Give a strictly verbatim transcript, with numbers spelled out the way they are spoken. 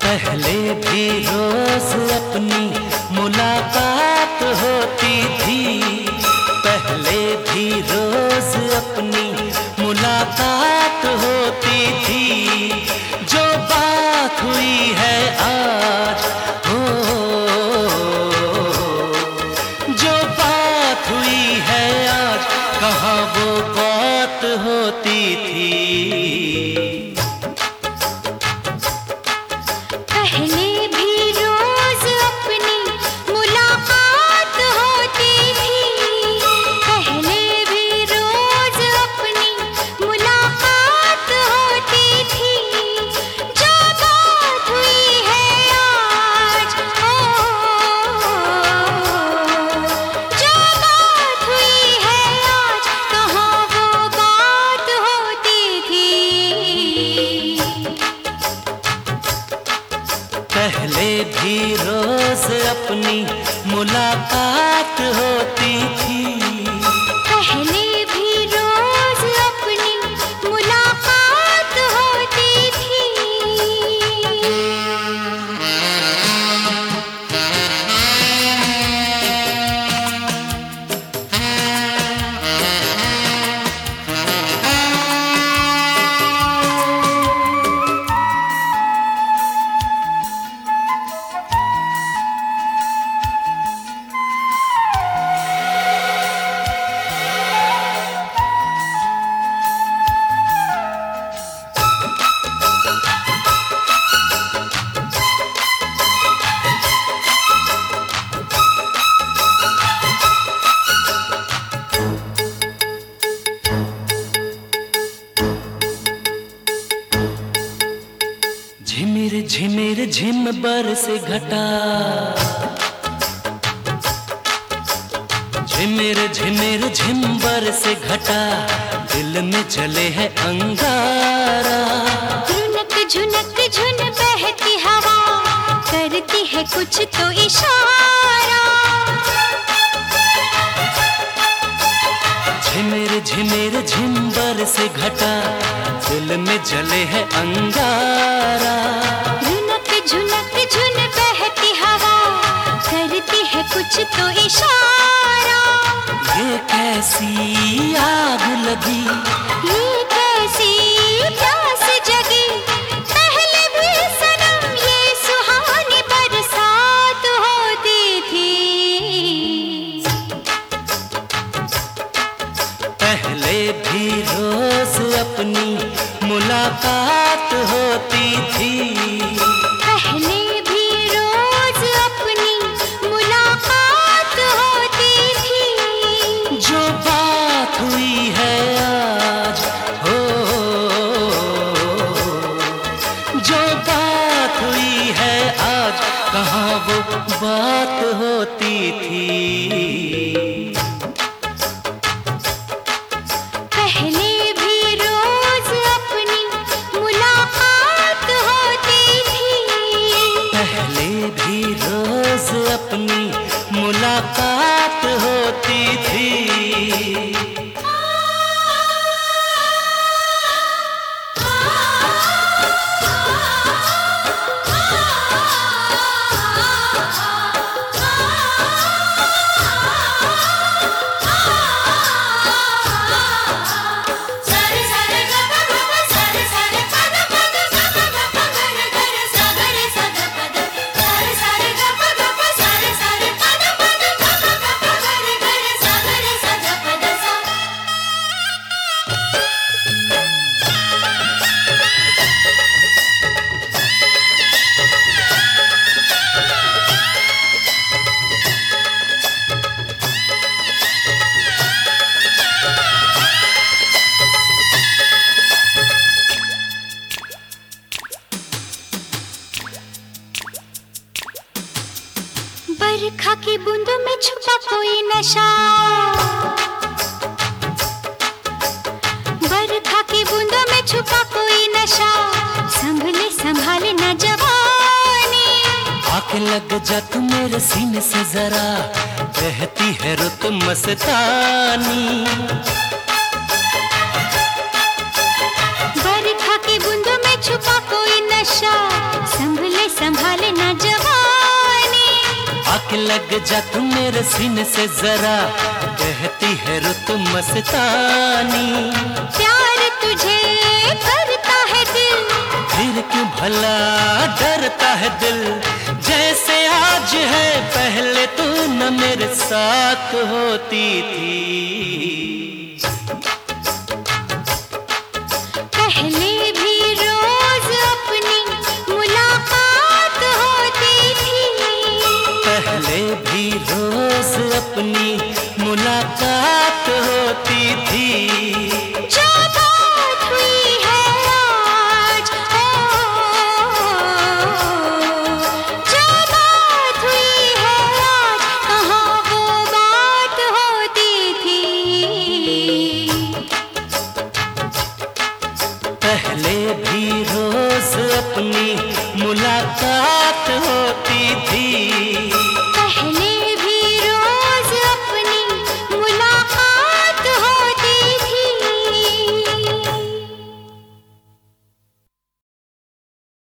पहले भी रोज अपनी मुलाकात होती थी, पहले भी रोज अपनी मुलाकात होती थी। जो बात हुई है आज, हो जो बात हुई है आज, कहाँ वो बात होती थी। पहले भी रोज अपनी मुलाकात होती थी, पहले भी रोज अपनी मुलाकात होती थी। जो बात हुई है आज, ओ जो बात हुई है आज, कहाँ वो बात होती थी। पहले भी रोज अपनी मुलाकात होती थी, पहले भी रोज अपनी मुलाकात होती थी। झिमिर झिमिर झिम बरसे घटा, झिमिर झिमिर झिम बरसे घटा, दिल में जले है अंगारा। झुनक झुनक झुन बहती हवा, करती है कुछ तो इशारा। झिमिर झिमिर झिम बरसे घटा, दिल में जले है अंगारा। झुनक झुनक झुन बहती हवा, करती है कुछ तो इशारा। ये कैसी आग लगी, ये कैसी प्यास जगी, पहले भी सनम ये सुहानी बरसात होती थी। पहले भी रोज अपनी मुलाकात होती थी, पहले भी रोज अपनी मुलाकात होती थी। जो बात हुई है आज, हो जो बात हुई है आज, कहाँ वो बात होती थी। पहले भी रोज अपनी मुलाकात होती थी, पहले भी रोज अपनी मुलाकात होती थी। सारे सारे ग ग ग ग, सारे सारे पद पद ग ग ग ग, गर गर सा ग रे सा ग पद। सारे सारे ग ग ग ग, सारे सारे पद पद ग ग ग ग, गर गर सा ग रे सा ग पद सा। बरखा की बूंदों में छुपा कोई नशा, बरखा की बूंदों में छुपा कोई नशा, संभले संभाले न जवानी। आके लग जा तू मेरे सीने से जरा, बहती है रुत मस्तानी। बरखा की बूंदों में छुपा कोई नशा, संभले संभले लग जा तू मेरे सीने से जरा, कहती है रुत मस्तानी। प्यार तुझे करता है दिल, फिर क्यों भला डरता है दिल। जैसे आज है पहले तू न मेरे साथ होती थी। पहले भी रोज अपनी मुलाकात होती थी। पहले भी रोज अपनी मुलाकात होती थी। जो बात हुई है आज, ओ, जो बात हुई है आज, कहाँ वो बात होती थी। पहले भी रोज अपनी मुलाकात होती थी। पहले